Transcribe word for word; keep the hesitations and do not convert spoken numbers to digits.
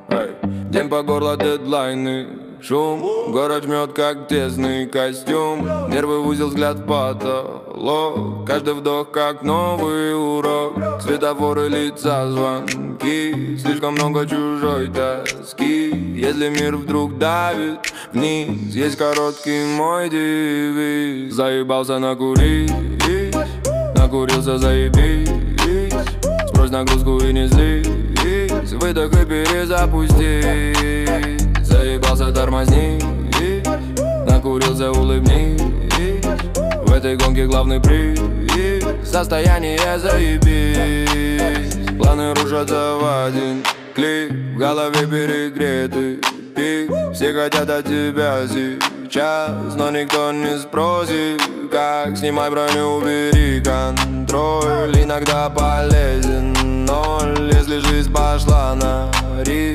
Эй. День по горло, дедлайны, шум. Город жмет, как тесный костюм. Нервы в узел, взгляд в потолок. Каждый вдох, как новый урок. Светофоры, лица, звонки. Слишком много чужой тоски. Если мир вдруг давит вниз, есть короткий мой девиз. Заебался накурить, накурился, заебись. Сбрось нагрузку и не злись. Выдох и перезапусти. Заебался, тормозни. Накурился, улыбнись. В этой гонке главный приз. Состояние заебись. Планы рушатся в один клик. В голове перегретый пик. Все хотят от тебя сейчас, но никто не спросит как. Снимай броню, убери контроль. Иногда полезен ноль, если жизнь пошла на риск.